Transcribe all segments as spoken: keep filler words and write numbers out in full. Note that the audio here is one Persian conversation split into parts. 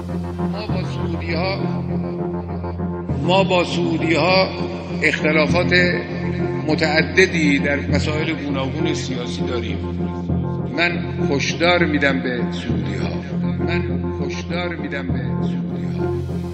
ما با سعودی ها ما با سعودی ها اختلافات متعددی در مسائل گوناگون سیاسی داریم. من هشدار میدم به سعودی ها من هشدار میدم به سعودی ها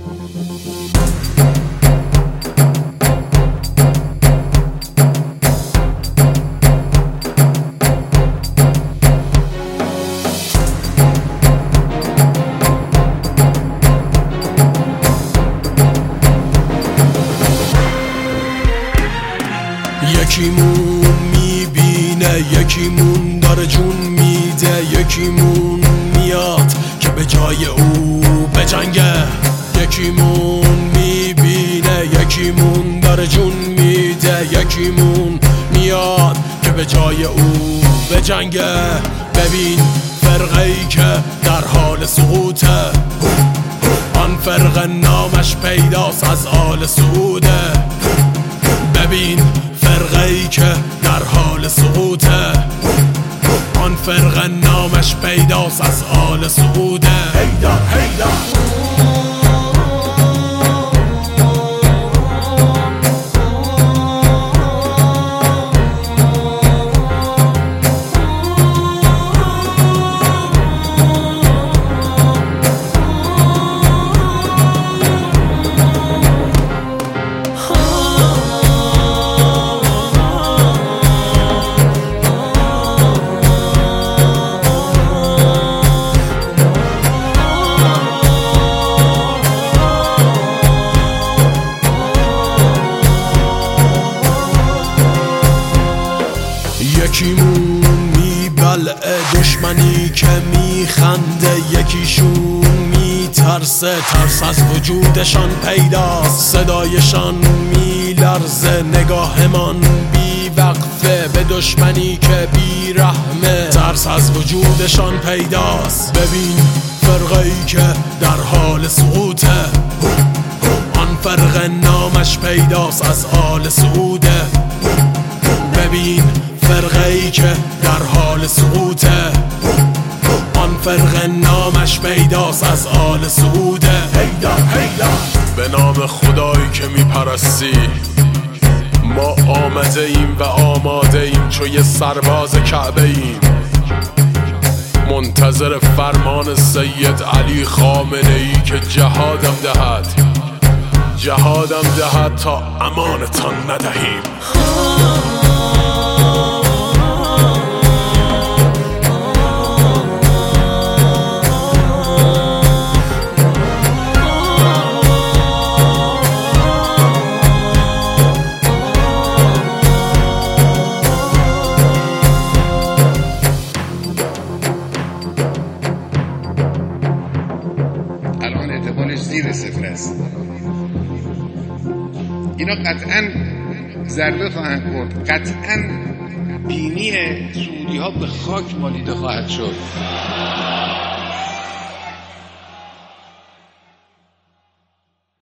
یکیمون میبینه، یکیمون داره جون میده، یکیمون میاد که به جای او بجنگه. یکیمون میبینه، یکیمون داره جون میده، یکیمون میاد که به جای او بجنگه. ببین فرقه‌ای که در حال سقوطه، آن فرقه نامش پیداست از آل سعوده. ببین فرقه‌ای که در حال سقوطه، آن فرقه نامش پیداست از آل سعوده. هیدا هیدا یکیمون میبلعه دشمنی که میخنده، یکیشون میترسه ترس از وجودشان پیداست. صدایشان میلرزه، نگاهمان بیوقفه به دشمنی که بیرحمه، ترس از وجودشان پیداست. ببین فرقه‌ای که در حال سقوطه، آن فرقه نامش پیداست از آل سعوده. ببین فرقه‌ای که در حال سقوطه، آن فرقه نامش پیداست از آل سعوده. هیدا هیدا به نام خدایی که میپرستی، ما آمده ایم و آماده ایم چو یه سرباز کعبه ایم، منتظر فرمان سید علی خامنه ای که جهادم دهد جهادم دهد تا امانتان ندهیم. الان اعتبارش زیر صفر است. اینا قطعا ضربه خواهند خورد، قطعا بینی سعودی ها به خاک مالیده خواهد شد.